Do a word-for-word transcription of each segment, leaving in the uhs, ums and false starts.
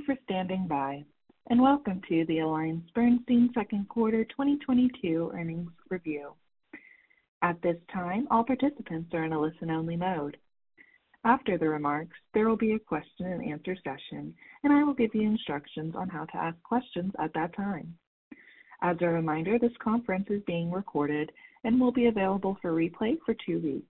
for standing by, and welcome to the AllianceBernstein Second Quarter twenty twenty-two Earnings Review. At this time, all participants are in a listen-only mode. After the remarks, there will be a question and answer session, and I will give you instructions on how to ask questions at that time. As a reminder, this conference is being recorded and will be available for replay for two weeks.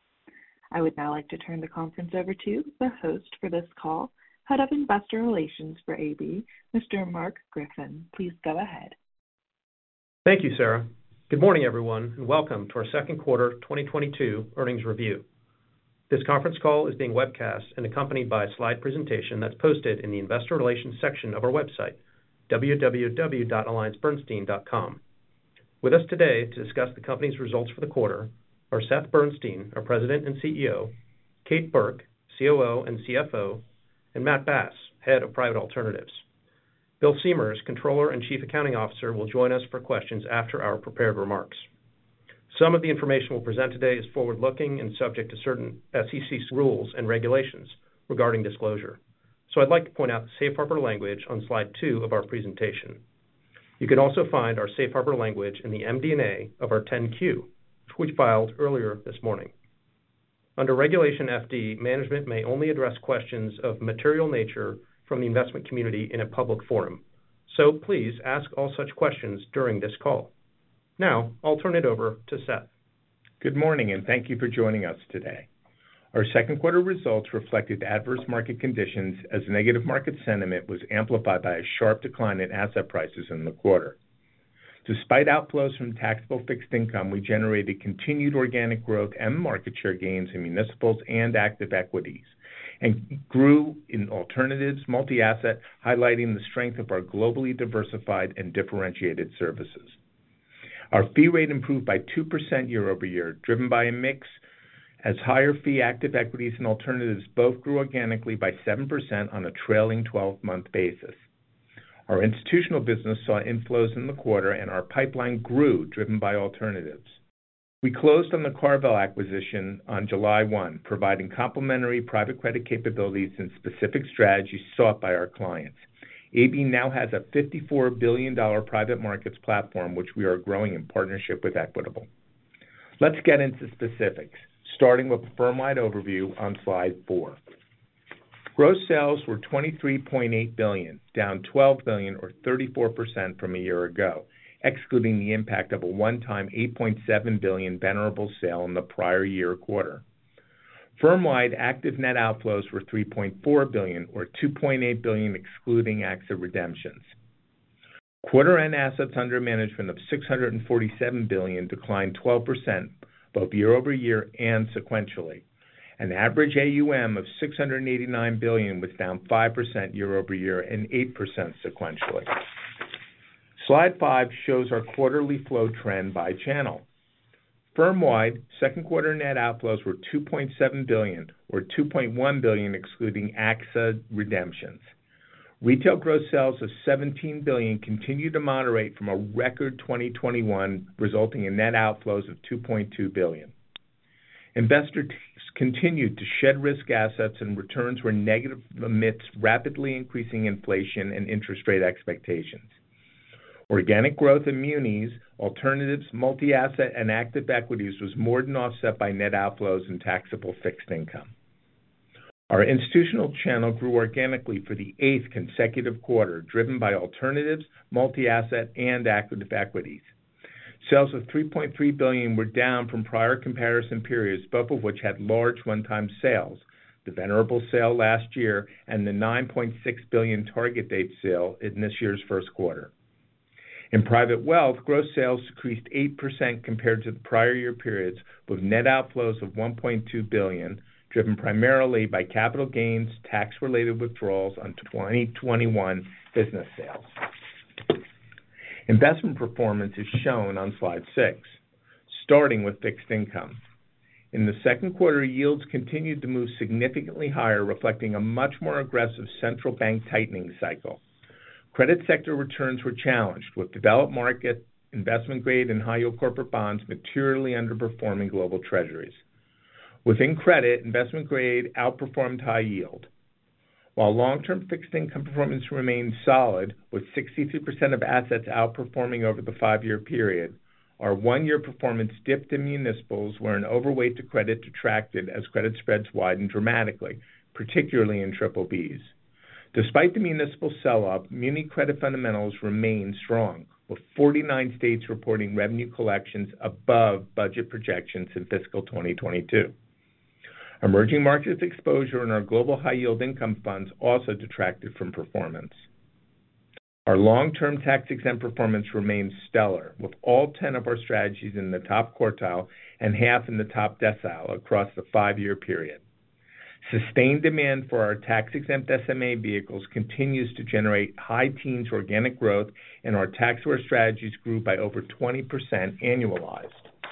I would now like to turn the conference over to the host for this call, Head of Investor Relations for A B, Mister Mark Griffin. Please go ahead. Thank you, Sarah. Good morning, everyone, and welcome to our second quarter twenty twenty-two earnings review. This conference call is being webcast and accompanied by a slide presentation that's posted in the Investor Relations section of our website, w w w dot alliance bernstein dot com. With us today to discuss the company's results for the quarter are Seth Bernstein, our President and C E O, Kate Burke, C O O and C F O, and Matt Bass, Head of Private Alternatives. Bill Siemers, Controller and Chief Accounting Officer, will join us for questions after our prepared remarks. Some of the information we'll present today is forward-looking and subject to certain S E C rules and regulations regarding disclosure. So I'd like to point out the safe harbor language on slide two of our presentation. You can also find our safe harbor language in the M D and A of our ten Q, which we filed earlier this morning. Under Regulation F D, management may only address questions of material nature from the investment community in a public forum. So please ask all such questions during this call. Now, I'll turn it over to Seth. Good morning, and thank you for joining us today. Our second quarter results reflected adverse market conditions as negative market sentiment was amplified by a sharp decline in asset prices in the quarter. Despite outflows from taxable fixed income, we generated continued organic growth and market share gains in municipals and active equities, and grew in alternatives, multi-asset, highlighting the strength of our globally diversified and differentiated services. Our fee rate improved by two percent year over year, driven by a mix as higher fee active equities and alternatives both grew organically by seven percent on a trailing twelve-month basis. Our institutional business saw inflows in the quarter, and our pipeline grew, driven by alternatives. We closed on the CarVal acquisition on July first, providing complementary private credit capabilities and specific strategies sought by our clients. A B now has a fifty-four billion dollars private markets platform, which we are growing in partnership with Equitable. Let's get into specifics, starting with a firm-wide overview on slide four. Gross sales were twenty-three point eight billion dollars, down twelve billion dollars or thirty-four percent from a year ago, excluding the impact of a one-time eight point seven billion dollars Venerable sale in the prior year quarter. Firm-wide active net outflows were three point four billion dollars or two point eight billion dollars excluding AXA redemptions. Quarter-end assets under management of six hundred forty-seven billion dollars declined twelve percent both year over year and sequentially. An average A U M of six hundred eighty-nine billion dollars was down five percent year over year and eight percent sequentially. Slide five shows our quarterly flow trend by channel. Firm-wide, second quarter net outflows were two point seven billion dollars or two point one billion dollars excluding AXA redemptions. Retail gross sales of seventeen billion dollars continued to moderate from a record twenty twenty-one, resulting in net outflows of two point two billion dollars. Investors continued to shed risk assets, and returns were negative amidst rapidly increasing inflation and interest rate expectations. Organic growth in munis, alternatives, multi-asset, and active equities was more than offset by net outflows in taxable fixed income. Our institutional channel grew organically for the eighth consecutive quarter, driven by alternatives, multi-asset, and active equities. Sales of three point three billion dollars were down from prior comparison periods, both of which had large one-time sales, the Venerable sale last year and the nine point six billion dollars target date sale in this year's first quarter. In private wealth, gross sales decreased eight percent compared to the prior year periods, with net outflows of one point two billion dollars, driven primarily by capital gains, tax-related withdrawals on twenty twenty-one business sales. Investment performance is shown on slide six, starting with fixed income. In the second quarter, yields continued to move significantly higher, reflecting a much more aggressive central bank tightening cycle. Credit sector returns were challenged, with developed market, investment-grade, and high-yield corporate bonds materially underperforming global treasuries. Within credit, investment-grade outperformed high yield. While long-term fixed income performance remains solid, with sixty-three percent of assets outperforming over the five-year period, our one-year performance dipped in municipals where an overweight to credit detracted as credit spreads widened dramatically, particularly in triple Bs. Despite the municipal sell-off, muni credit fundamentals remain strong, with forty-nine states reporting revenue collections above budget projections in fiscal twenty twenty-two. Emerging markets exposure in our global high-yield income funds also detracted from performance. Our long-term tax-exempt performance remains stellar, with all ten of our strategies in the top quartile and half in the top decile across the five-year period. Sustained demand for our tax-exempt S M A vehicles continues to generate high teens organic growth, and our tax-aware strategies grew by over twenty percent annualized.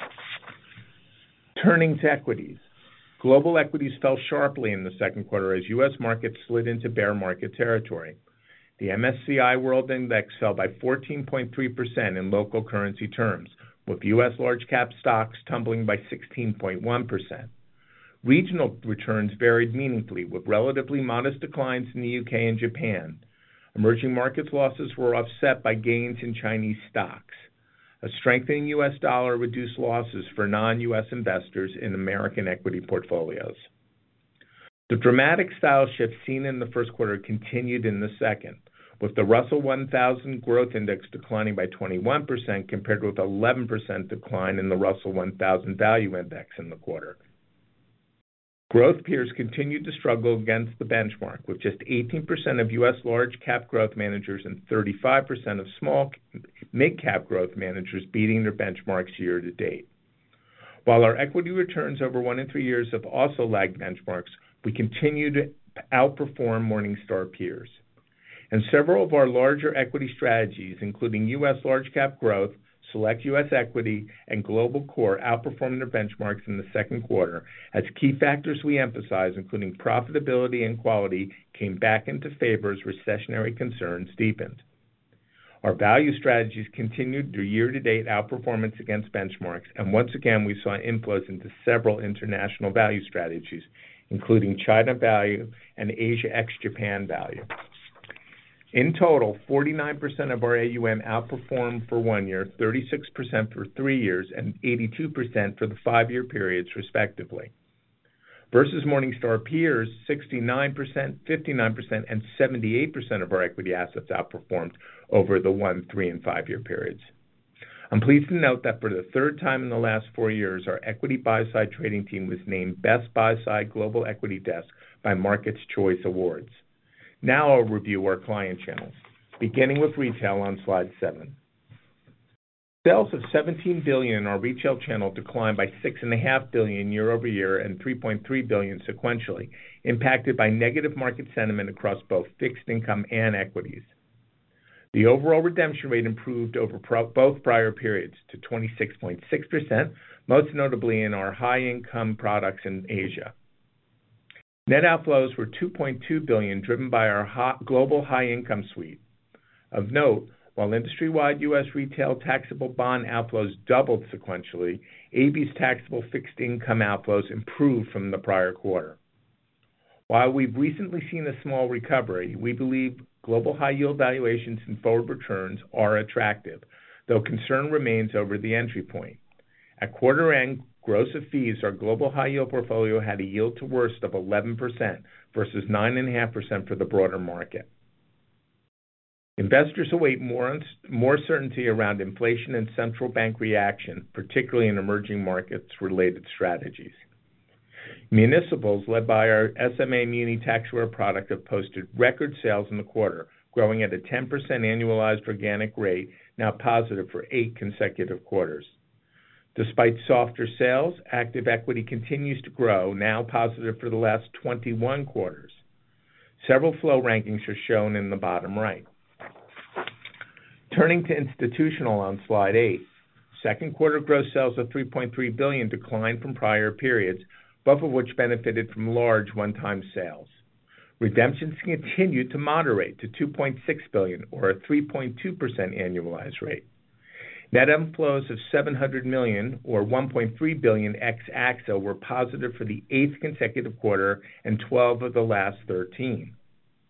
Turning to equities. Global equities fell sharply in the second quarter as U S markets slid into bear market territory. The M S C I World Index fell by fourteen point three percent in local currency terms, with U S large-cap stocks tumbling by sixteen point one percent. Regional returns varied meaningfully, with relatively modest declines in the U K and Japan. Emerging markets losses were offset by gains in Chinese stocks. A strengthening U S dollar reduced losses for non-U S investors in American equity portfolios. The dramatic style shift seen in the first quarter continued in the second, with the Russell one thousand Growth Index declining by twenty-one percent compared with eleven percent decline in the Russell one thousand Value Index in the quarter. Growth peers continued to struggle against the benchmark, with just eighteen percent of U S large-cap growth managers and thirty-five percent of small mid-cap growth managers beating their benchmarks year to date. While our equity returns over one and three years have also lagged benchmarks, we continue to outperform Morningstar peers. And several of our larger equity strategies, including U S large-cap growth, Select U S Equity, and Global Core, outperformed their benchmarks in the second quarter as key factors we emphasize, including profitability and quality, came back into favor as recessionary concerns deepened. Our value strategies continued their year-to-date outperformance against benchmarks, and once again we saw inflows into several international value strategies, including China Value and Asia ex-Japan Value. In total, forty-nine percent of our A U M outperformed for one year, thirty-six percent for three years, and eighty-two percent for the five-year periods, respectively. Versus Morningstar peers, sixty-nine percent, fifty-nine percent, and seventy-eight percent of our equity assets outperformed over the one, three, and five-year periods. I'm pleased to note that for the third time in the last four years, our equity buy-side trading team was named Best Buy-Side Global Equity Desk by Market's Choice Awards. Now I'll review our client channels, beginning with retail on slide seven. Sales of seventeen billion dollars in our retail channel declined by six point five billion dollars year over year and three point three billion dollars sequentially, impacted by negative market sentiment across both fixed income and equities. The overall redemption rate improved over pro- both prior periods to twenty-six point six percent, most notably in our high-income products in Asia. Net outflows were two point two billion dollars, driven by our hot global high-income suite. Of note, while industry-wide U S retail taxable bond outflows doubled sequentially, A B's taxable fixed income outflows improved from the prior quarter. While we've recently seen a small recovery, we believe global high-yield valuations and forward returns are attractive, though concern remains over the entry point. At quarter end, gross of fees, our global high-yield portfolio had a yield to worst of eleven percent versus nine point five percent for the broader market. Investors await more, more certainty around inflation and central bank reaction, particularly in emerging markets-related strategies. Municipals, led by our S M A Muni Tax-Aware product, have posted record sales in the quarter, growing at a ten percent annualized organic rate, now positive for eight consecutive quarters. Despite softer sales, active equity continues to grow, now positive for the last twenty-one quarters. Several flow rankings are shown in the bottom right. Turning to institutional on slide eight, second quarter gross sales of three point three billion dollars declined from prior periods, both of which benefited from large one-time sales. Redemptions continued to moderate to two point six billion dollars, or a three point two percent annualized rate. Net inflows of seven hundred million dollars, or one point three billion dollars ex-A X A, were positive for the eighth consecutive quarter and twelve of the last thirteen.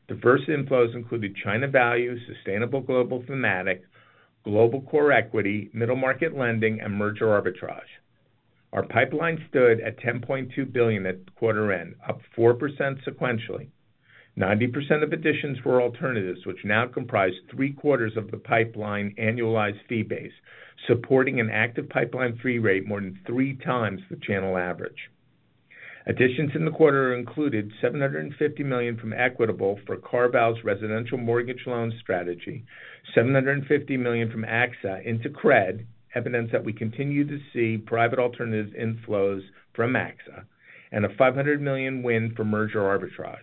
Diverse inflows included China Value, Sustainable Global Thematic, Global Core Equity, Middle Market Lending, and Merger Arbitrage. Our pipeline stood at ten point two billion dollars at quarter end, up four percent sequentially. ninety percent of additions were alternatives, which now comprise three-quarters of the pipeline annualized fee base, supporting an active pipeline fee rate more than three times the channel average. Additions in the quarter included seven hundred fifty million dollars from Equitable for CarVal's residential mortgage loan strategy, seven hundred fifty million dollars from AXA into CRED, evidence that we continue to see private alternatives inflows from AXA, and a five hundred million dollars win for Merger Arbitrage.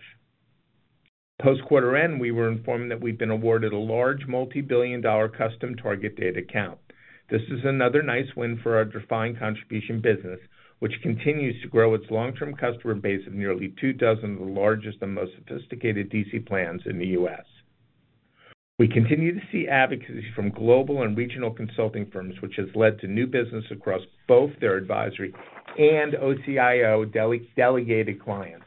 Post-quarter end, we were informed that we've been awarded a large multi-billion dollar custom target date account. This is another nice win for our defined contribution business, which continues to grow its long-term customer base of nearly two dozen of the largest and most sophisticated D C plans in the U S. We continue to see advocacy from global and regional consulting firms, which has led to new business across both their advisory and O C I O dele- delegated clients.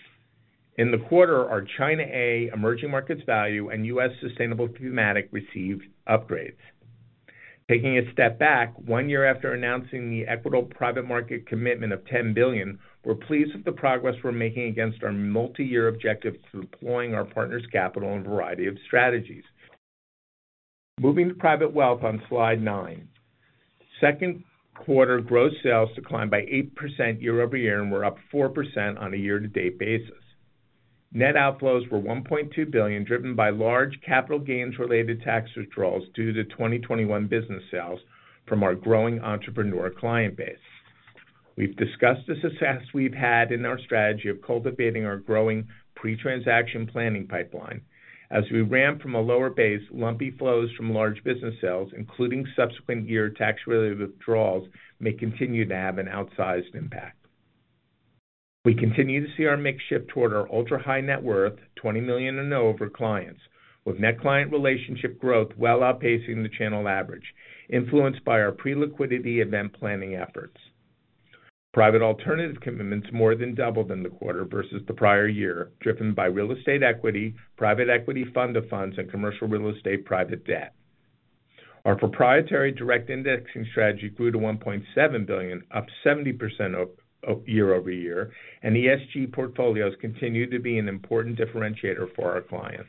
In the quarter, our China A, Emerging Markets Value, and U S Sustainable Thematic received upgrades. Taking a step back, one year after announcing the Equitable Private Market commitment of ten billion dollars, we're pleased with the progress we're making against our multi-year objective to deploying our partners' capital in a variety of strategies. Moving to private wealth on slide nine. Second quarter gross sales declined by eight percent year over year and were up four percent on a year-to-date basis. Net outflows were one point two billion dollars, driven by large capital gains-related tax withdrawals due to twenty twenty-one business sales from our growing entrepreneur client base. We've discussed the success we've had in our strategy of cultivating our growing pre-transaction planning pipeline. As we ramp from a lower base, lumpy flows from large business sales, including subsequent year tax-related withdrawals, may continue to have an outsized impact. We continue to see our mix shift toward our ultra-high net worth, twenty million dollars and over clients, with net client relationship growth well outpacing the channel average, influenced by our pre-liquidity event planning efforts. Private alternative commitments more than doubled in the quarter versus the prior year, driven by real estate equity, private equity fund of funds, and commercial real estate private debt. Our proprietary direct indexing strategy grew to one point seven billion dollars, up seventy percent year over year, and E S G portfolios continue to be an important differentiator for our clients.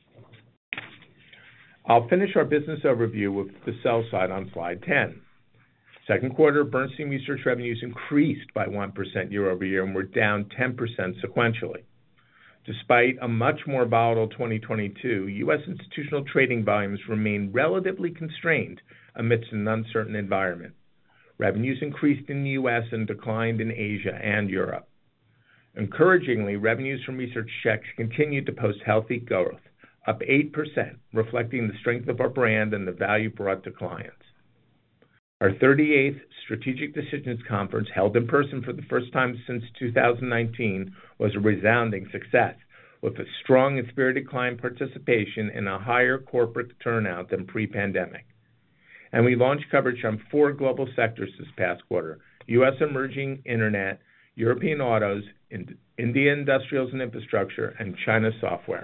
I'll finish our business overview with the sell side on slide ten. Second quarter Bernstein Research revenues increased by one percent year over year and were down ten percent sequentially. Despite a much more volatile twenty twenty-two, U S institutional trading volumes remained relatively constrained amidst an uncertain environment. Revenues increased in the U S and declined in Asia and Europe. Encouragingly, revenues from research checks continued to post healthy growth, up eight percent, reflecting the strength of our brand and the value brought to clients. Our thirty-eighth Strategic Decisions Conference, held in person for the first time since two thousand nineteen, was a resounding success, with a strong and spirited client participation and a higher corporate turnout than pre-pandemic. And we launched coverage on four global sectors this past quarter: U S emerging internet, European autos, India industrials and infrastructure, and China software.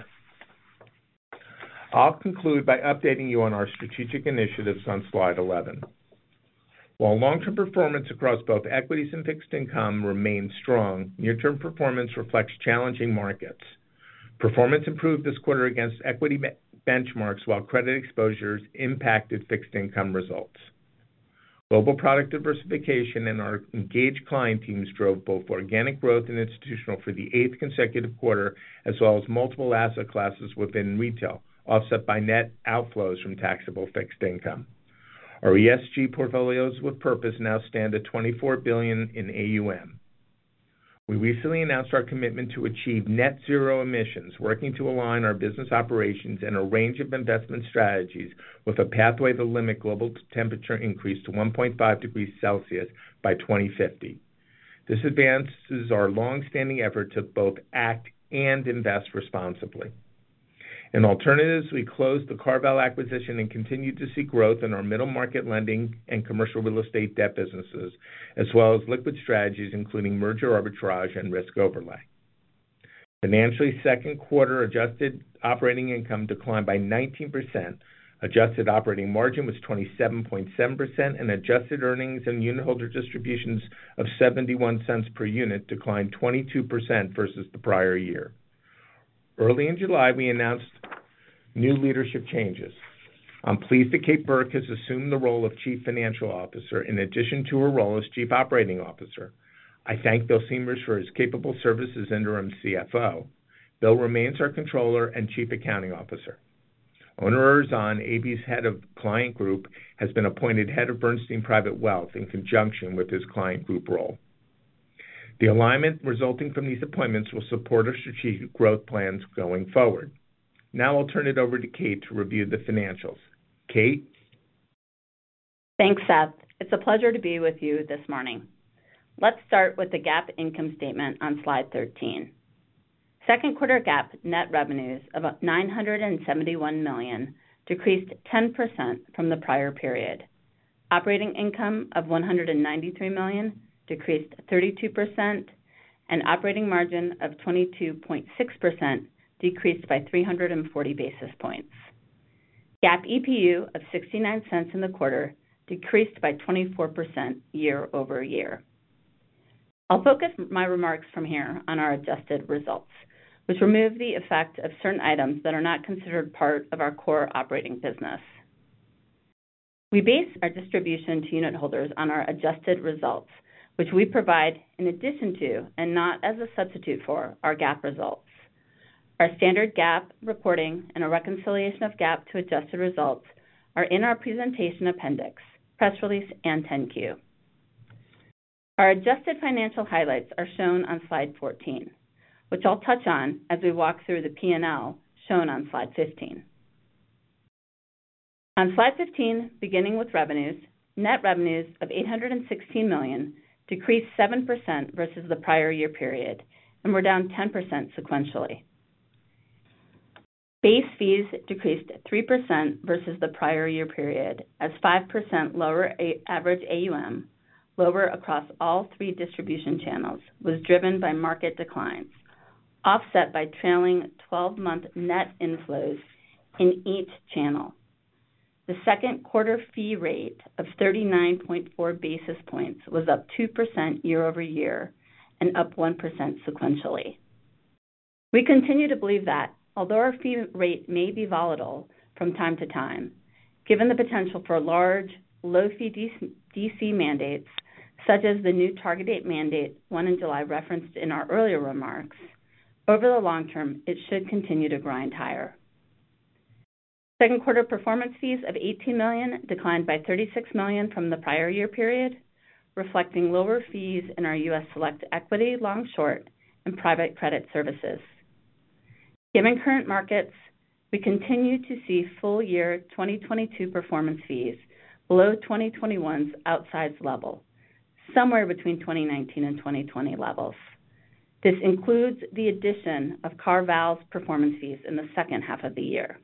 I'll conclude by updating you on our strategic initiatives on slide eleven. While long-term performance across both equities and fixed income remains strong, near-term performance reflects challenging markets. Performance improved this quarter against equity benchmarks, while credit exposures impacted fixed income results. Global product diversification and our engaged client teams drove both organic growth in institutional for the eighth consecutive quarter, as well as multiple asset classes within retail, offset by net outflows from taxable fixed income. Our E S G portfolios with purpose now stand at twenty-four billion dollars in A U M. We recently announced our commitment to achieve net zero emissions, working to align our business operations and a range of investment strategies with a pathway to limit global temperature increase to one point five degrees Celsius by twenty fifty. This advances our long-standing effort to both act and invest responsibly. In alternatives, we closed the CarVal acquisition and continued to see growth in our middle market lending and commercial real estate debt businesses, as well as liquid strategies including merger arbitrage and risk overlay. Financially, second quarter adjusted operating income declined by nineteen percent. Adjusted operating margin was twenty-seven point seven percent, and adjusted earnings and unitholder distributions of seventy-one cents per unit declined twenty-two percent versus the prior year. Early in July, we announced new leadership changes. I'm pleased that Kate Burke has assumed the role of Chief Financial Officer in addition to her role as Chief Operating Officer. I thank Bill Siemers for his capable service as interim C F O. Bill remains our Controller and Chief Accounting Officer. Onur Erzan, A B's head of Client Group, has been appointed head of Bernstein Private Wealth in conjunction with his Client Group role. The alignment resulting from these appointments will support our strategic growth plans going forward. Now I'll turn it over to Kate to review the financials. Kate? Thanks, Seth. It's a pleasure to be with you this morning. Let's start with the GAAP income statement on slide thirteen. Second quarter GAAP net revenues of nine hundred seventy-one million dollars decreased ten percent from the prior period. Operating income of one hundred ninety-three million dollars decreased thirty-two percent, and operating margin of twenty-two point six percent decreased by three hundred forty basis points. GAAP E P U of sixty-nine cents in the quarter decreased by twenty-four percent year over year. I'll focus my remarks from here on our adjusted results, which remove the effect of certain items that are not considered part of our core operating business. We base our distribution to unit holders on our adjusted results, which we provide in addition to and not as a substitute for our GAAP results. Our standard GAAP reporting and a reconciliation of GAAP to adjusted results are in our presentation appendix, press release, and ten Q. Our adjusted financial highlights are shown on slide fourteen, which I'll touch on as we walk through the P and L shown on slide fifteen. On slide fifteen, beginning with revenues, net revenues of eight hundred sixteen million dollars decreased seven percent versus the prior year period and were down ten percent sequentially. Base fees decreased three percent versus the prior year period as five percent lower a- average A U M, lower across all three distribution channels, was driven by market declines, offset by trailing twelve-month net inflows in each channel. The second quarter fee rate of thirty-nine point four basis points was up two percent year over year and up one percent sequentially. We continue to believe that, although our fee rate may be volatile from time to time, given the potential for large, low-fee D C mandates, such as the new target date mandate, one in July referenced in our earlier remarks, over the long term, it should continue to grind higher. Second quarter performance fees of eighteen million dollars declined by thirty-six million dollars from the prior year period, reflecting lower fees in our U S Select Equity, Long Short, and Private Credit services. Given current markets, we continue to see full year twenty twenty-two performance fees below twenty twenty-one's outsized level, somewhere between twenty nineteen and twenty twenty levels. This includes the addition of CarVal's performance fees in the second half of the year.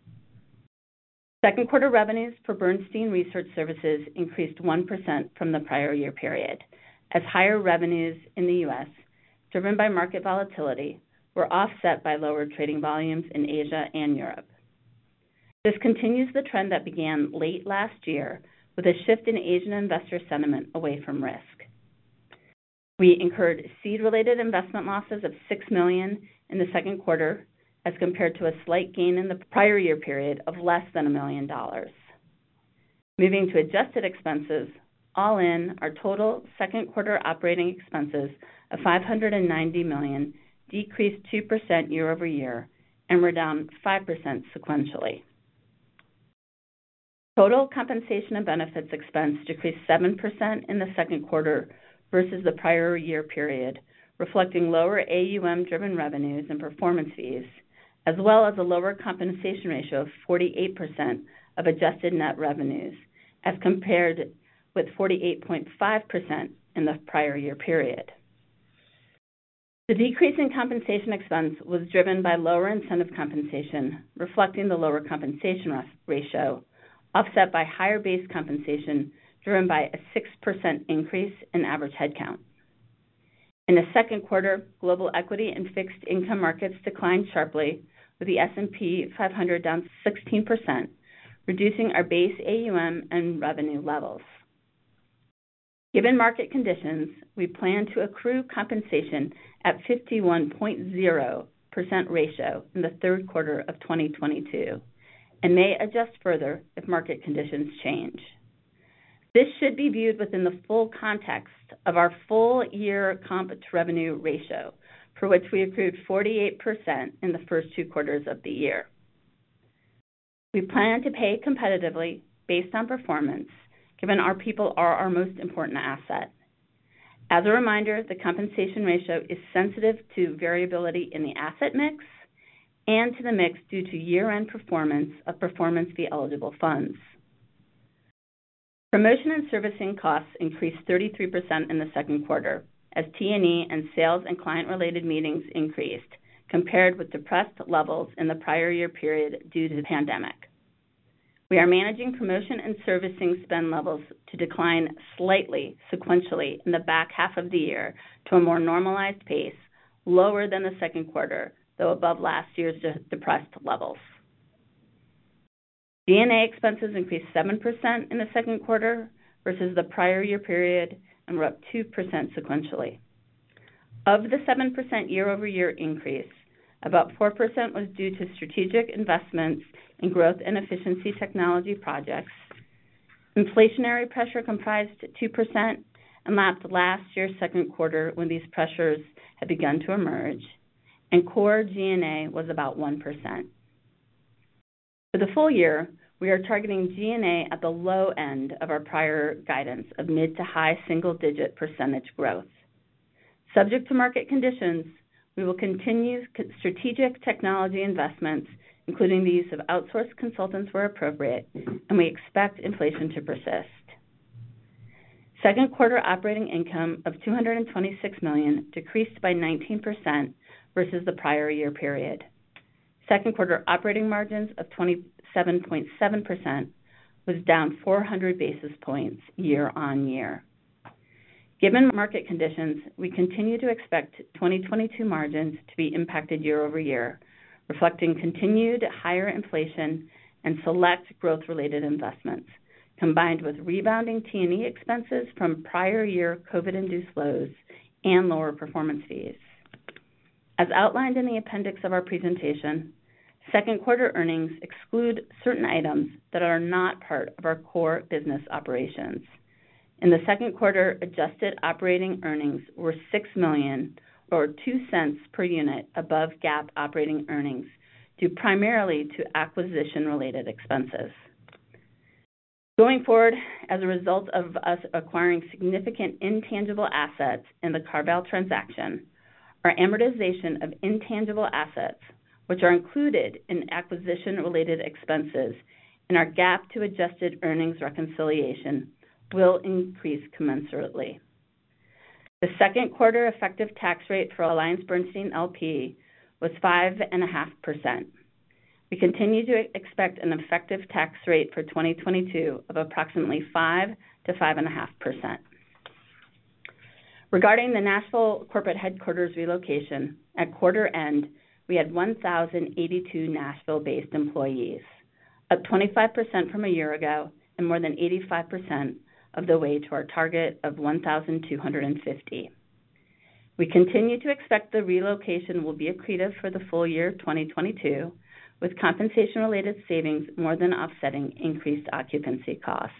Second quarter revenues for Bernstein Research Services increased one percent from the prior year period, as higher revenues in the U S, driven by market volatility, were offset by lower trading volumes in Asia and Europe. This continues the trend that began late last year with a shift in Asian investor sentiment away from risk. We incurred seed-related investment losses of six million dollars in the second quarter, as compared to a slight gain in the prior year period of less than a million dollars. Moving to adjusted expenses, all in, our total second quarter operating expenses of five hundred ninety million dollars decreased two percent year over year and were down five percent sequentially. Total compensation and benefits expense decreased seven percent in the second quarter versus the prior year period, reflecting lower A U M-driven revenues and performance fees, as well as a lower compensation ratio of forty-eight percent of adjusted net revenues, as compared with forty-eight point five percent in the prior year period. The decrease in compensation expense was driven by lower incentive compensation, reflecting the lower compensation ratio, offset by higher base compensation driven by a six percent increase in average headcount. In the second quarter, global equity and fixed income markets declined sharply, with the S and P five hundred down sixteen percent, reducing our base A U M and revenue levels. Given market conditions, we plan to accrue compensation at fifty-one point zero percent ratio in the third quarter of twenty twenty-two and may adjust further if market conditions change. This should be viewed within the full context of our full-year comp to revenue ratio, for which we accrued forty-eight percent in the first two quarters of the year. We plan to pay competitively based on performance, given our people are our most important asset. As a reminder, the compensation ratio is sensitive to variability in the asset mix and to the mix due to year-end performance of performance fee eligible funds. Promotion and servicing costs increased thirty-three percent in the second quarter as T and E and sales and client-related meetings increased, compared with depressed levels in the prior year period due to the pandemic. We are managing promotion and servicing spend levels to decline slightly sequentially in the back half of the year to a more normalized pace, lower than the second quarter, though above last year's depressed levels. G and A expenses increased seven percent in the second quarter versus the prior year period and were up two percent sequentially. Of the seven percent year-over-year increase, about four percent was due to strategic investments in growth and efficiency technology projects. Inflationary pressure comprised two percent and lapped last year's second quarter when these pressures had begun to emerge, and core G and A was about one percent. For the full year, we are targeting G and A at the low end of our prior guidance of mid to high single-digit percentage growth. Subject to market conditions, we will continue strategic technology investments, including the use of outsourced consultants where appropriate, and we expect inflation to persist. Second quarter operating income of two hundred twenty-six million dollars decreased by nineteen percent versus the prior year period. Second quarter operating margins of twenty-seven point seven percent was down four hundred basis points year on year. Given market conditions, we continue to expect twenty twenty-two margins to be impacted year over year, reflecting continued higher inflation and select growth-related investments, combined with rebounding T and E expenses from prior year COVID-induced lows and lower performance fees. As outlined in the appendix of our presentation, second quarter earnings exclude certain items that are not part of our core business operations. In the second quarter, adjusted operating earnings were six million dollars or two cents per unit above GAAP operating earnings, due primarily to acquisition-related expenses. Going forward, as a result of us acquiring significant intangible assets in the CarVal transaction, our amortization of intangible assets, which are included in acquisition-related expenses in our GAAP to adjusted earnings reconciliation, will increase commensurately. The second quarter effective tax rate for AllianceBernstein L P was five point five percent. We continue to expect an effective tax rate for twenty twenty-two of approximately five to five point five percent. Regarding the Nashville corporate headquarters relocation, at quarter end, we had one thousand eighty-two Nashville-based employees, up twenty-five percent from a year ago and more than eighty-five percent of the way to our target of one thousand two hundred fifty. We continue to expect the relocation will be accretive for the full year twenty twenty-two, with compensation-related savings more than offsetting increased occupancy costs.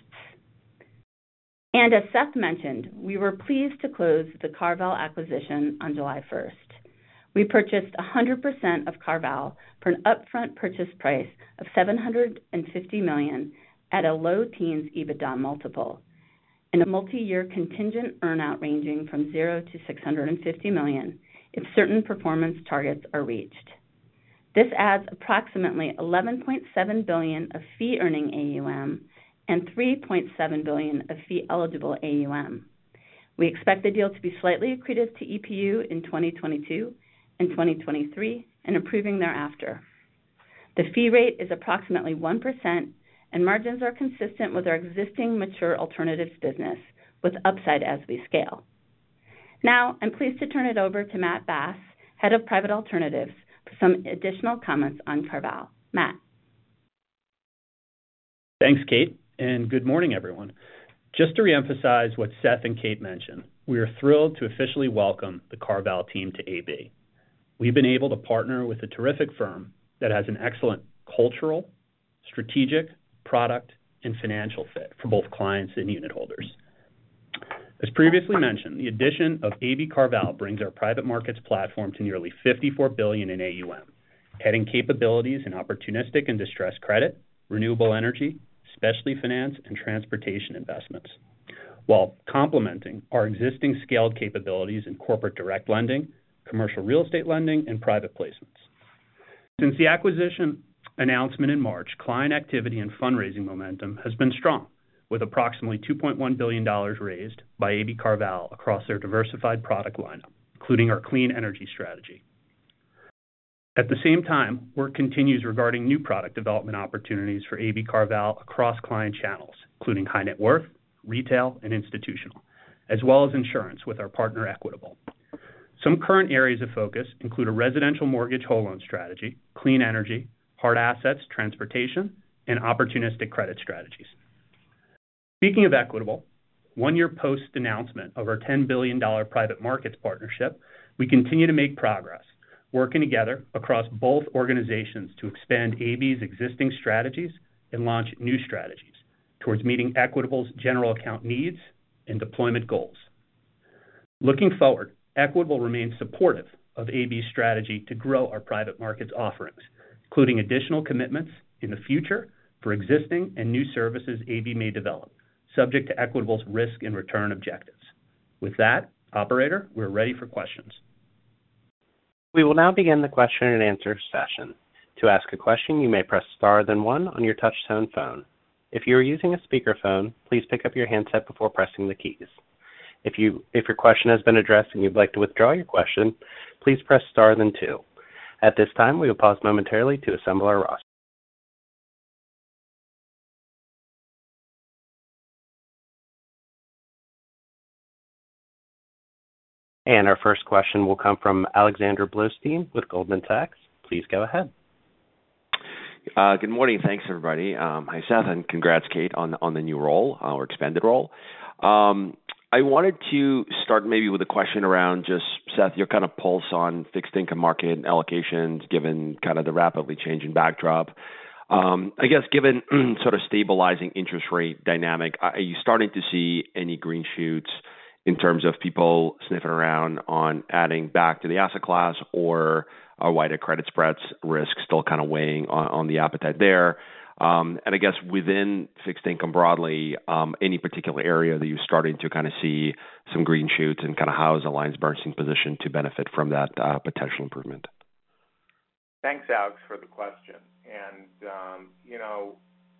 And as Seth mentioned, we were pleased to close the CarVal acquisition on July first. We purchased one hundred percent of CarVal for an upfront purchase price of seven hundred fifty million dollars at a low teens EBITDA multiple, and a multi-year contingent earnout ranging from zero to six hundred fifty million dollars if certain performance targets are reached. This adds approximately eleven point seven billion dollars of fee-earning A U M and three point seven billion dollars of fee-eligible A U M. We expect the deal to be slightly accretive to E P U in twenty twenty-two and twenty twenty-three and improving thereafter. The fee rate is approximately one percent, and margins are consistent with our existing mature alternatives business, with upside as we scale. Now, I'm pleased to turn it over to Matt Bass, Head of Private Alternatives, for some additional comments on CarVal. Matt. Thanks, Kate, and good morning, everyone. Just to reemphasize what Seth and Kate mentioned, we are thrilled to officially welcome the CarVal team to A B. We've been able to partner with a terrific firm that has an excellent cultural, strategic, product, and financial fit for both clients and unit holders. As previously mentioned, the addition of A B CarVal brings our private markets platform to nearly fifty-four billion dollars in A U M, adding capabilities in opportunistic and distressed credit, renewable energy, specialty finance, and transportation investments, while complementing our existing scaled capabilities in corporate direct lending, commercial real estate lending, and private placements. Since the acquisition announcement in March, client activity and fundraising momentum has been strong, with approximately two point one billion dollars raised by A B CarVal across their diversified product lineup, including our clean energy strategy. At the same time, work continues regarding new product development opportunities for A B CarVal across client channels, including high net worth, retail, and institutional, as well as insurance with our partner Equitable. Some current areas of focus include a residential mortgage whole loan strategy, clean energy, hard assets, transportation, and opportunistic credit strategies. Speaking of Equitable, one year post-announcement of our ten billion dollars private markets partnership, we continue to make progress, working together across both organizations to expand A B's existing strategies and launch new strategies towards meeting Equitable's general account needs and deployment goals. Looking forward, Equitable remains supportive of A B's strategy to grow our private markets offerings, including additional commitments in the future for existing and new services A B may develop, subject to Equitable's risk and return objectives. With that, operator, we're ready for questions. We will now begin the question and answer session. To ask a question, you may press star then one on your touch-tone phone. If you are using a speakerphone, please pick up your handset before pressing the keys. If you if your question has been addressed and you'd like to withdraw your question, please press star then two. At this time, we will pause momentarily to assemble our roster. And our first question will come from Alexander Blostein with Goldman Sachs. Please go ahead. Uh, good morning. Thanks, everybody. Um, hi, Seth, and congrats, Kate, on on the new role uh, or expanded role. Um, I wanted to start maybe with a question around just, Seth, your kind of pulse on fixed income market allocations, given kind of the rapidly changing backdrop. Um, I guess given sort of stabilizing interest rate dynamic, are you starting to see any green shoots in terms of people sniffing around on adding back to the asset class, or are wider credit spreads risk still kind of weighing on, on the appetite there? Um, and I guess within fixed income broadly, um, any particular area that you're starting to kind of see some green shoots, and kind of how is AllianceBernstein positioned to benefit from that uh, potential improvement? Thanks, Alex, for the question. And um, you know,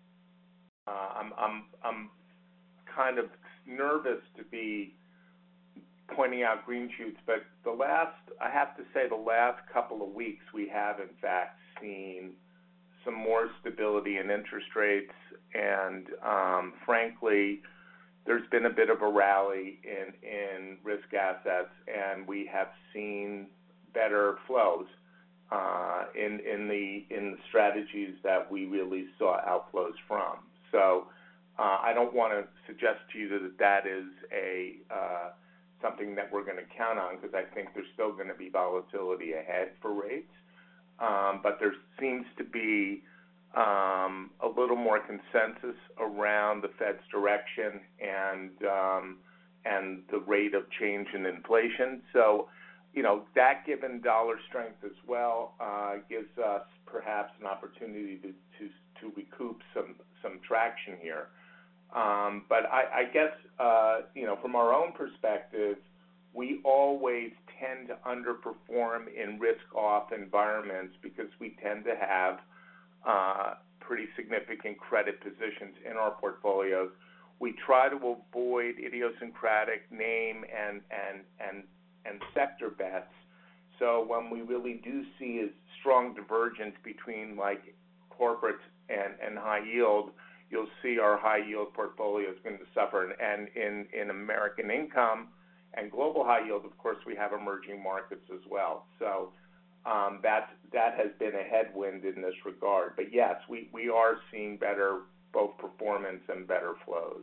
uh, I'm I'm I'm kind of nervous to be pointing out green shoots, but the last, I have to say, the last couple of weeks, we have in fact seen some more stability in interest rates, and um, frankly, there's been a bit of a rally in, in risk assets, and we have seen better flows uh, in in the in the strategies that we really saw outflows from. So uh, I don't want to suggest to you that that is a uh, something that we're going to count on, because I think there's still going to be volatility ahead for rates. Um, but there seems to be um, a little more consensus around the Fed's direction and um, and the rate of change in inflation. So, you know, that given dollar strength as well uh, gives us perhaps an opportunity to to, to recoup some some traction here. Um, but I, I guess, uh, you know, from our own perspective, we always tend to underperform in risk-off environments because we tend to have uh, pretty significant credit positions in our portfolios. We try to avoid idiosyncratic name and, and, and, and sector bets. So when we really do see a strong divergence between, like, corporates and, and high yield, you'll see our high yield portfolio is going to suffer. And in, in American income And global high yield, of course, we have emerging markets as well. So um, that that has been a headwind in this regard. But yes, we, we are seeing better both performance and better flows.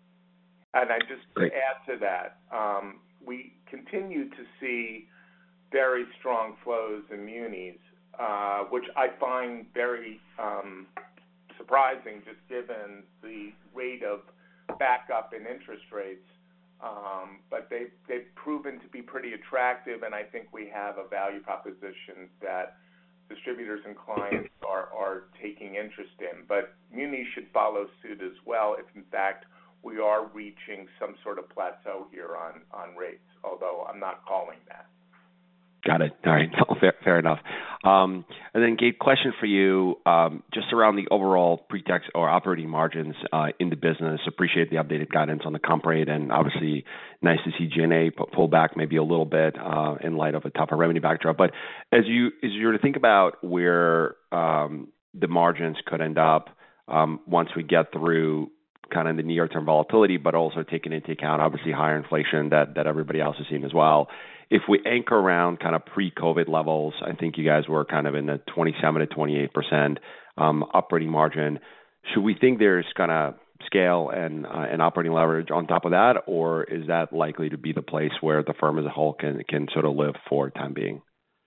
And I just to add to that, um, we continue to see very strong flows in munis, uh, which I find very um, surprising, just given the rate of backup in interest rates. Um, but they've, they've proven to be pretty attractive, and I think we have a value proposition that distributors and clients are, are taking interest in. But munis should follow suit as well if, in fact, we are reaching some sort of plateau here on, on rates, although I'm not calling that. Got it. All right. Fair, fair enough. Um, and then, Kate, question for you, um, just around the overall pre-tax or operating margins uh, in the business. Appreciate the updated guidance on the comp rate, and obviously nice to see G and A pull back maybe a little bit uh, in light of a tougher revenue backdrop. But as you as you were to think about where um, the margins could end up um, once we get through kind of the near-term volatility, but also taking into account obviously higher inflation that that everybody else is seeing as well. If we anchor around kind of pre-COVID levels, I think you guys were kind of in the twenty-seven to twenty-eight percent um, operating margin. Should we think there's kind of scale and uh, and operating leverage on top of that, or is that likely to be the place where the firm as a whole can can sort of live for the time being?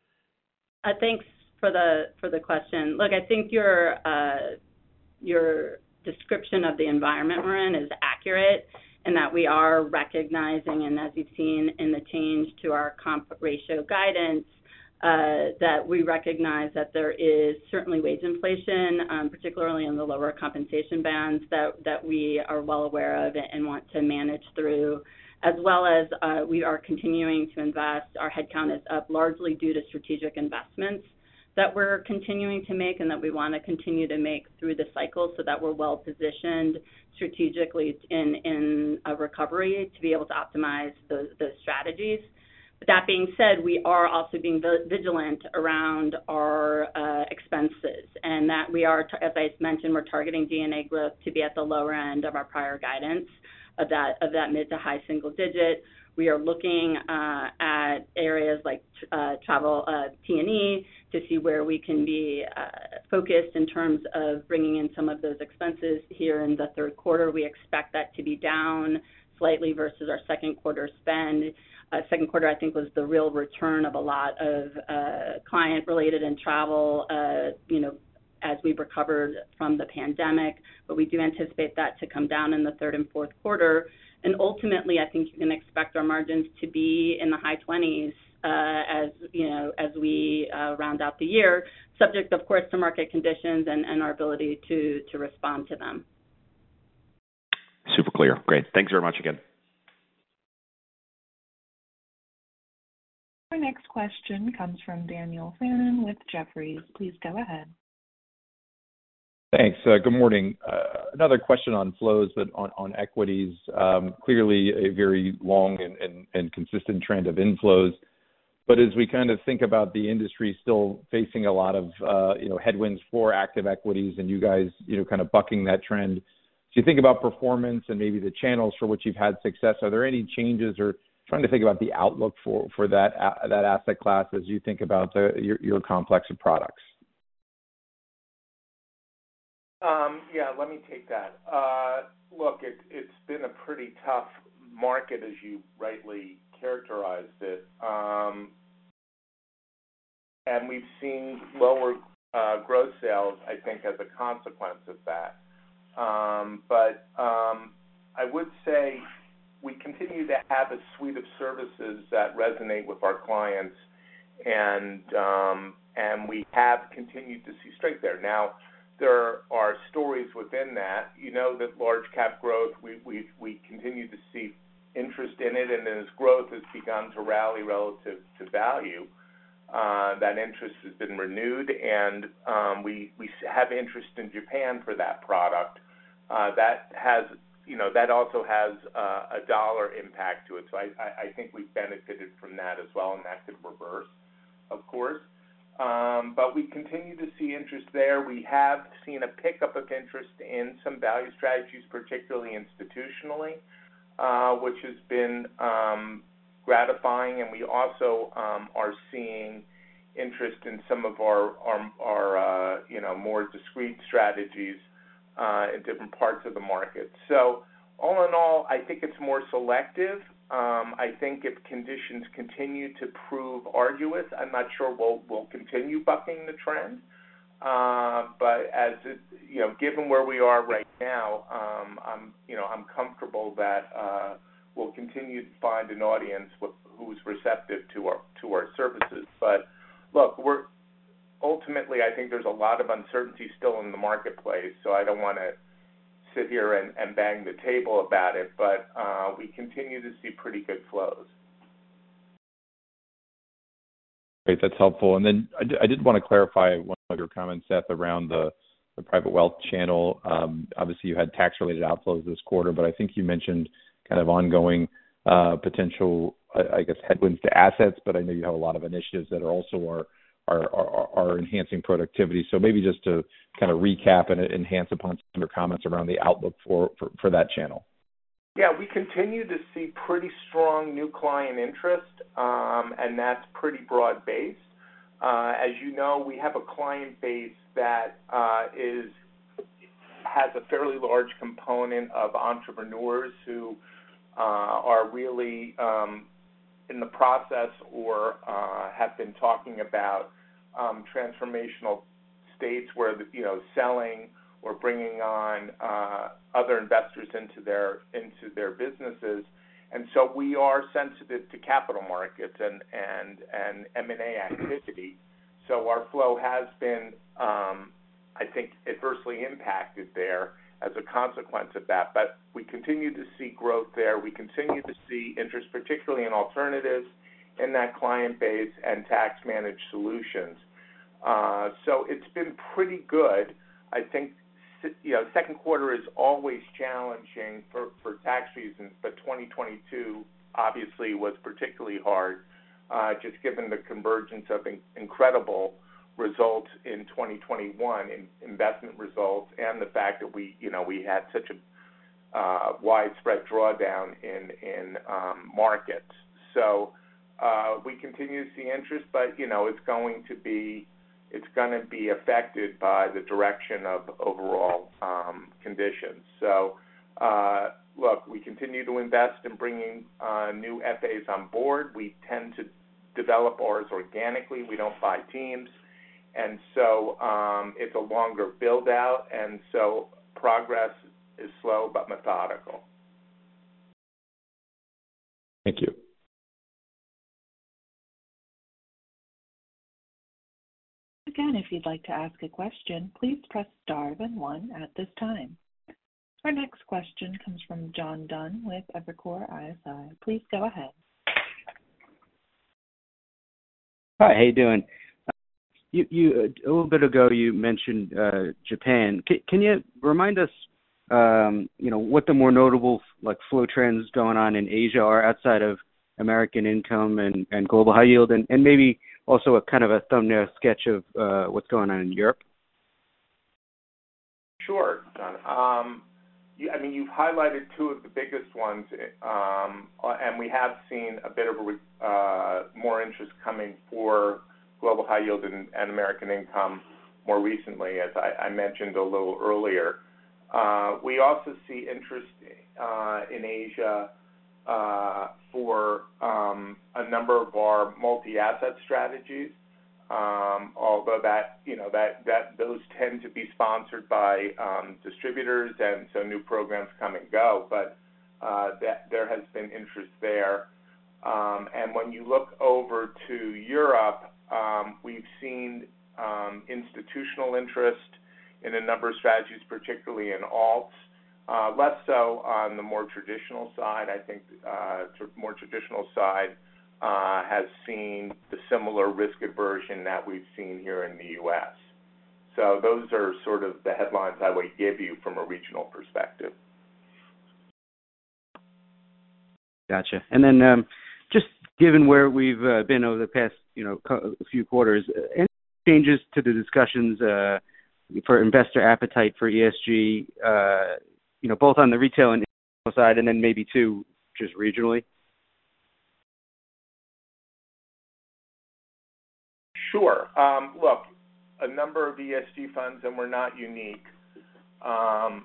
Uh, thanks for the for the question. Look, I think your uh, your description of the environment we're in is accurate, and that we are recognizing, and as you've seen in the change to our comp ratio guidance, uh, that we recognize that there is certainly wage inflation, um, particularly in the lower compensation bands that, that we are well aware of and want to manage through, as well as uh, we are continuing to invest. Our headcount is up largely due to strategic investments that we're continuing to make and that we want to continue to make through the cycle so that we're well positioned strategically in, in a recovery to be able to optimize those, those strategies. But that being said, we are also being vigilant around our uh, expenses, and that we are, as I mentioned, we're targeting G and A growth to be at the lower end of our prior guidance of that, of that mid to high single digit. We are looking uh, at areas like uh, travel, uh, T and E, to see where we can be uh, focused in terms of bringing in some of those expenses here in the third quarter. We expect that to be down slightly versus our second quarter spend. Uh, second quarter, I think, was the real return of a lot of uh, client-related and travel, uh, you know, as we recovered from the pandemic. But we do anticipate that to come down in the third and fourth quarter. And ultimately, I think you can expect our margins to be in the high twenties uh, as you know as we uh, round out the year, subject, of course, to market conditions and, and our ability to to respond to them. Super clear. Great. Thanks very much again. Our next question comes from Daniel Fannon with Jefferies. Please go ahead. Thanks. Uh, good morning. Uh, another question on flows, but on, on equities. Um, clearly a very long and, and, and consistent trend of inflows. But as we kind of think about the industry still facing a lot of, uh, you know, headwinds for active equities and you guys, you know, kind of bucking that trend. As you think about performance and maybe the channels for which you've had success, are there any changes or trying to think about the outlook for, for that, uh, that asset class as you think about the, your, your complex of products? Um, yeah, let me take that. Uh, look, it, it's been a pretty tough market, as you rightly characterized it. Um, and we've seen lower uh, gross sales, I think, as a consequence of that. Um, but um, I would say we continue to have a suite of services that resonate with our clients, and um, and we have continued to see strength there. Now, there are stories within that. You know that large cap growth, we we we continue to see interest in it, and as growth has begun to rally relative to value, uh, that interest has been renewed, and um, we we have interest in Japan for that product. Uh, that has, you know, that also has uh, a dollar impact to it. So I, I, I think we've benefited from that as well, and that could reverse, of course. Um, but we continue to see interest there. We have seen a pickup of interest in some value strategies, particularly institutionally, uh, which has been, um, gratifying, and we also um, are seeing interest in some of our, our, our uh, you know, more discrete strategies uh, in different parts of the market. So all in all, I think it's more selective. Um, I think if conditions continue to prove arduous, I'm not sure we'll, we'll continue bucking the trend. Uh, but as it, you know, given where we are right now, um, I'm, you know, I'm comfortable that uh, we'll continue to find an audience with, who's receptive to our to our services. But look, we're ultimately, I think there's a lot of uncertainty still in the marketplace, so I don't want to sit here and, and bang the table about it. But uh, we continue to see pretty good flows. Great, that's helpful. And then I did, I did want to clarify one of your comments, Seth, around the, the private wealth channel. Um, obviously, you had tax-related outflows this quarter, but I think you mentioned kind of ongoing uh, potential, I, I guess, headwinds to assets. But I know you have a lot of initiatives that are also are are, are, are enhancing productivity. So maybe just to kind of recap and enhance upon some of your comments around the outlook for, for, for that channel. Yeah, we continue to see pretty strong new client interest, um, and that's pretty broad-based. Uh, as you know, we have a client base that uh, is has a fairly large component of entrepreneurs who uh, are really um, in the process or uh, have been talking about um, transformational states where, you know, selling or bringing on uh, other investors into their into their businesses, and so we are sensitive to capital markets and and and M and A activity. So our flow has been, um, I think, adversely impacted there as a consequence of that. But we continue to see growth there. We continue to see interest, particularly in alternatives, in that client base and tax managed solutions. Uh, so it's been pretty good. I think. You know, second quarter is always challenging for, for tax reasons, but twenty twenty-two obviously was particularly hard, uh, just given the convergence of in, incredible results in twenty twenty-one, in investment results, and the fact that we, you know, we had such a uh, widespread drawdown in in um, markets. So uh, we continue to see interest, but you know, it's going to be it's going to be affected by the direction of overall um, conditions. So, uh, look, we continue to invest in bringing uh, new F As on board. We tend to develop ours organically. We don't buy teams. And so um, it's a longer build-out, and so progress is slow but methodical. Thank you. Again, if you'd like to ask a question, please press star then one at this time. Our next question comes from John Dunn with Evercore I S I. Please go ahead. Hi, how you doing? You, you a little bit ago you mentioned uh, Japan. C- can you remind us, um, you know, what the more notable like flow trends going on in Asia are outside of American Income and, and Global High Yield, and, and maybe also a kind of a thumbnail sketch of uh, what's going on in Europe? Sure, John. Um, you, I mean, you've highlighted two of the biggest ones, um, and we have seen a bit of a, uh, more interest coming for Global High Yield and, and American Income more recently, as I, I mentioned a little earlier. Uh, we also see interest uh, in Asia Uh, for um, a number of our multi-asset strategies, um, although that you know that, that those tend to be sponsored by um, distributors, and so new programs come and go. But uh, that there has been interest there, um, and when you look over to Europe, um, we've seen um, institutional interest in a number of strategies, particularly in alts. Uh, less so on the more traditional side. I think uh, tr- more traditional side uh, has seen the similar risk aversion that we've seen here in the U S. So those are sort of the headlines I would give you from a regional perspective. Gotcha. And then um, just given where we've uh, been over the past, you know, co- few quarters, any changes to the discussions uh, for investor appetite for E S G, uh, you know, both on the retail and institutional side, and then maybe too, just regionally? Sure. Um, look, a number of E S G funds, and we're not unique, um,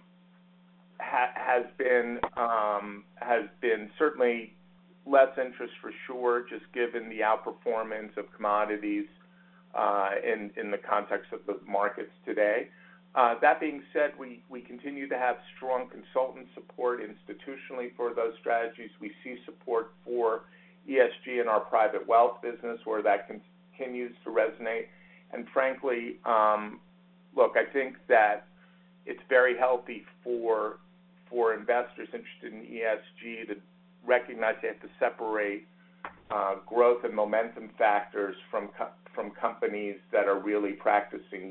ha- has been um, has been certainly less interest for sure, just given the outperformance of commodities uh, in in the context of the markets today. Uh, that being said, we, we continue to have strong consultant support institutionally for those strategies. We see support for E S G in our private wealth business where that continues to resonate. And frankly, um, look, I think that it's very healthy for for investors interested in E S G to recognize they have to separate uh, growth and momentum factors from co- from companies that are really practicing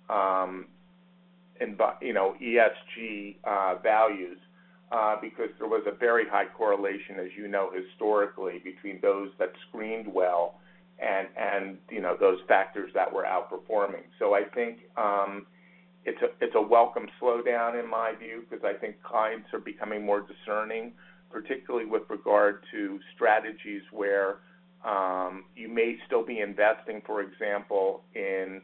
um, in, you know, E S G uh, values, uh, because there was a very high correlation, as you know, historically between those that screened well and, and you know, those factors that were outperforming. So I think um, it's a it's a welcome slowdown in my view, because I think clients are becoming more discerning, particularly with regard to strategies where um, you may still be investing, for example, in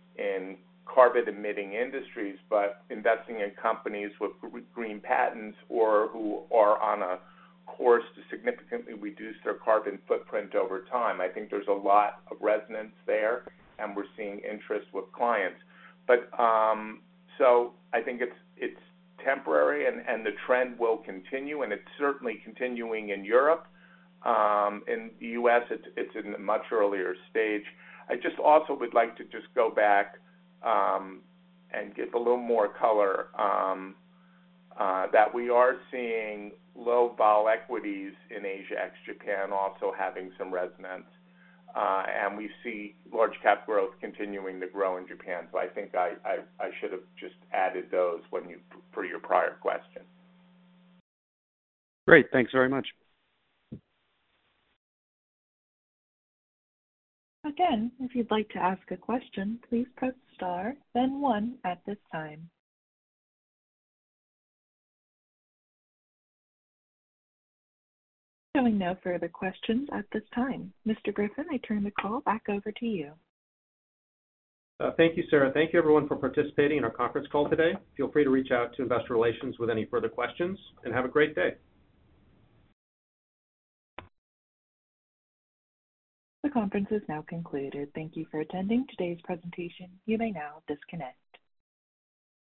in carbon-emitting industries, but investing in companies with green patents or who are on a course to significantly reduce their carbon footprint over time. I think there's a lot of resonance there, and we're seeing interest with clients. But um, so I think it's it's temporary, and, and the trend will continue, and it's certainly continuing in Europe. Um, in the U S, it's, it's in a much earlier stage. I just also would like to just go back Um, and give a little more color um, uh, that we are seeing low vol equities in Asia ex-Japan also having some resonance, uh, and we see large cap growth continuing to grow in Japan. So I think I, I, I should have just added those when you for your prior question. Great, thanks very much. Again, if you'd like to ask a question, please press star, then one at this time. Showing no further questions at this time. Mister Griffin, I turn the call back over to you. Uh, thank you, Sarah. Thank you, everyone, for participating in our conference call today. Feel free to reach out to Investor Relations with any further questions, and have a great day. The conference is now concluded. Thank you for attending today's presentation. You may now disconnect.